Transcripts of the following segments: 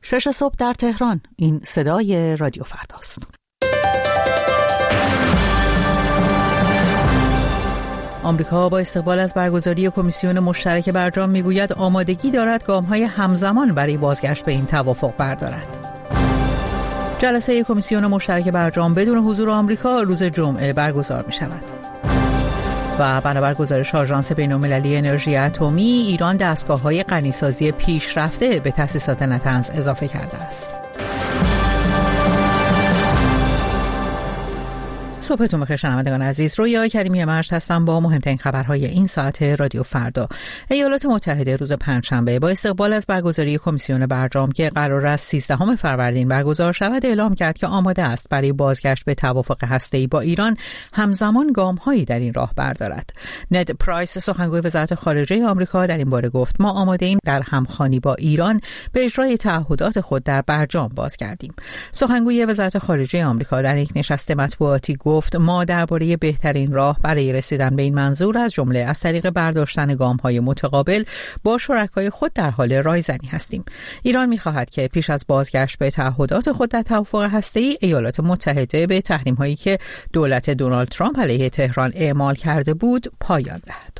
6 صبح در تهران. این صدای رادیو فرداست. آمریکا با استقبال از برگزاری کمیسیون مشترک برجام میگوید آمادگی دارد گام‌های همزمان برای بازگشت به این توافق بردارد. جلسه کمیسیون مشترک برجام بدون حضور آمریکا روز جمعه برگزار می شود. و بنابر گزارش آژانس بین‌المللی انرژی اتمی، ایران دستگاه‌های غنی‌سازی پیشرفته به تأسیسات نطنز اضافه کرده است. صبحتون بخیر شنوندگان عزیز. رویا کریمی مرج هستم با مهمترین خبرهای این ساعت رادیو فردا. ایالات متحده روز پنجشنبه با استقبال از برگزاری کمیسیون برجام که قرار است 13 فروردین برگزار شود اعلام کرد که آماده است برای بازگشت به توافق هسته‌ای با ایران همزمان گام‌هایی در این راه بردارد. ند پرایس سخنگوی وزارت خارجه آمریکا در این باره گفت ما آماده ایم در همخوانی با ایران به اجرای تعهدات خود در برجام بازگردیم. سخنگوی وزارت خارجه آمریکا در یک نشست مطبوعاتی گفت ما درباره بهترین راه برای رسیدن به این منظور از جمله از طریق برداشتن گام‌های متقابل با شرکای خود در حال رایزنی هستیم. ایران می‌خواهد که پیش از بازگشت به تعهدات خود در توافق هسته‌ای ایالات متحده به تحریم‌هایی که دولت دونالد ترامپ علیه تهران اعمال کرده بود پایان دهد.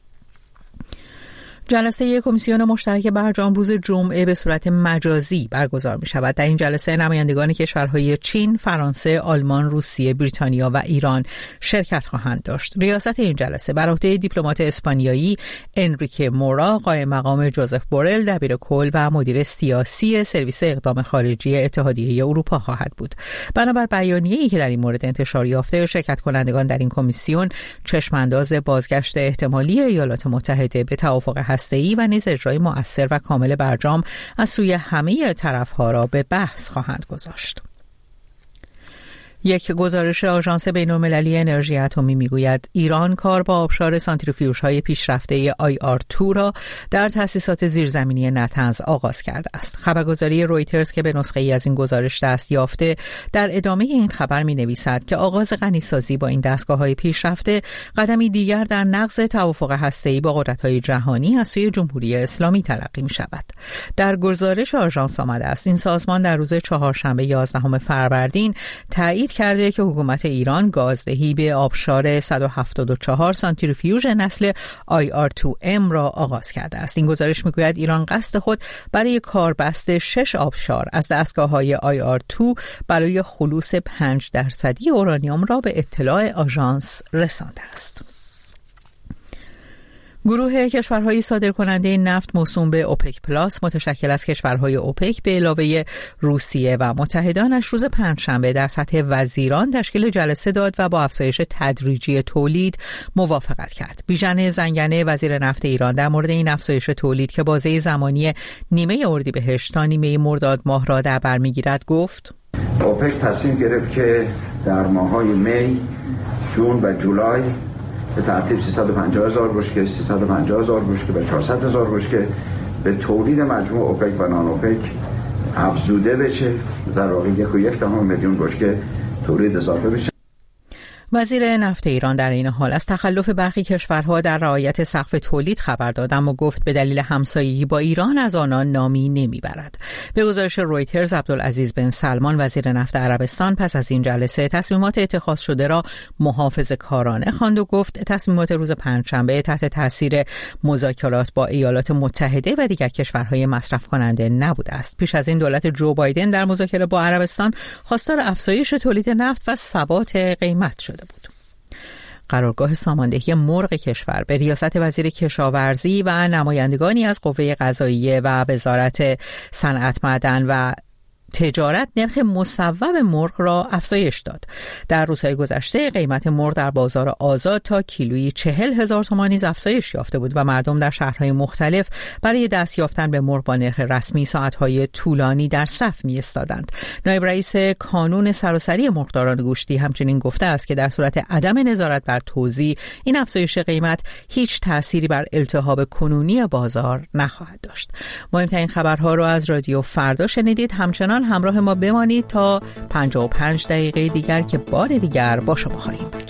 جلسه کمیسیون مشترک برجام روز جمعه به صورت مجازی برگزار می شود. در این جلسه نمایندگان کشورهای چین، فرانسه، آلمان، روسیه، بریتانیا و ایران شرکت خواهند داشت. ریاست این جلسه بر عهده دیپلمات اسپانیایی انریکه مورا، قائم مقام جوزف بورل، دبیر کل و مدیر سیاسی سرویس اقدام خارجی اتحادیه اروپا خواهد بود. بنابر بیانیه‌ای که در این مورد انتشار یافته، شرکت کنندگان در این کمیسیون چشمانداز بازگشت احتمالی ایالات متحده به توافق هسته‌ای و نیز اجرای مؤثر و کامل برجام از سوی همه طرف‌ها را به بحث خواهند گذاشت. یک گزارش آژانس بین‌المللی انرژی اتمی میگوید ایران کار با آبشار سانتریفیوژهای پیشرفته IR2 را در تأسیسات زیرزمینی نطنز آغاز کرده است. خبرگزاری رویترز که به نسخه‌ای از این گزارش دست یافته در ادامه این خبر می‌نویسد که آغاز غنی‌سازی با این دستگاه‌های پیشرفته قدمی دیگر در نقض توافق هسته‌ای با قدرت‌های جهانی از سوی جمهوری اسلامی تلقی می‌شود. در گزارش آژانس آمده است این سازمان در روز چهارشنبه 11 فروردین تایید کرده که حکومت ایران گازدهی به آبشار 174 سانتریفیوژ نسل IR2M را آغاز کرده است. این گزارش میگوید ایران قصد خود برای کاربست 6 آبشار از دستگاه‌های IR2 برای خلوص 5% اورانیوم را به اطلاع آژانس رسانده است. گروه کشورهای صادرکننده نفت موسوم به اوپک پلاس متشکل از کشورهای اوپک به علاوه روسیه و متحدانش روز پنجشنبه در سطح وزیران تشکیل جلسه داد و با افزایش تدریجی تولید موافقت کرد. بیژن زنگنه وزیر نفت ایران در مورد این افزایش تولید که بازه زمانی نیمه اردیبهشت تا نیمه مرداد ماه را در بر میگیرد گفت اوپک تصمیم گرفت که در ماه‌های می، جون و جولای به ترتیب 350,000 بشکه، 350,000 بشکه و 400,000 بشکه به تولید مجموع اوپک و نان اوپک افزوده بشه. در واقع 1.1 میلیون بشکه تولید اضافه بشه. وزیر نفت ایران در این حال از تخلف برخی کشورها در رعایت سقف تولید خبر داد، اما گفت به دلیل همسایگی با ایران از آنان نامی نمیبرد. به گزارش رویترز عبدالعزیز بن سلمان وزیر نفت عربستان پس از این جلسه تصمیمات اتخاذ شده را محافظه‌کارانه خواند و گفت تصمیمات روز پنجشنبه تحت تاثیر مذاکرات با ایالات متحده و دیگر کشورهای مصرف کننده نبوده است. پیش از این دولت جو بایدن در مذاکره با عربستان خواستار افزایش تولید نفت و ثبات قیمت شده بود. قرارگاه ساماندهی مرغ کشور به ریاست وزیر کشاورزی و نمایندگانی از قوه قضاییه و وزارت صنعت معدن و تجارت نرخ مصوب مرغ را افزایش داد. در روزهای گذشته قیمت مرغ در بازار آزاد تا کیلویی 40,000 تومان نیز افزایش یافته بود و مردم در شهرهای مختلف برای دست یافتن به مرغ با نرخ رسمی ساعتهای طولانی در صف می‌ایستادند. نایب رئیس کانون سراسری مرغداران گوشتی همچنین گفته است که در صورت عدم نظارت بر توزیع این افزایش قیمت هیچ تأثیری بر التهاب کنونی بازار نخواهد داشت. مهمترین خبرها را از رادیو فردا شنیدید. همچنان همراه ما بمانید تا 55 دقیقه دیگر که بار دیگر با شما خواهیم بود.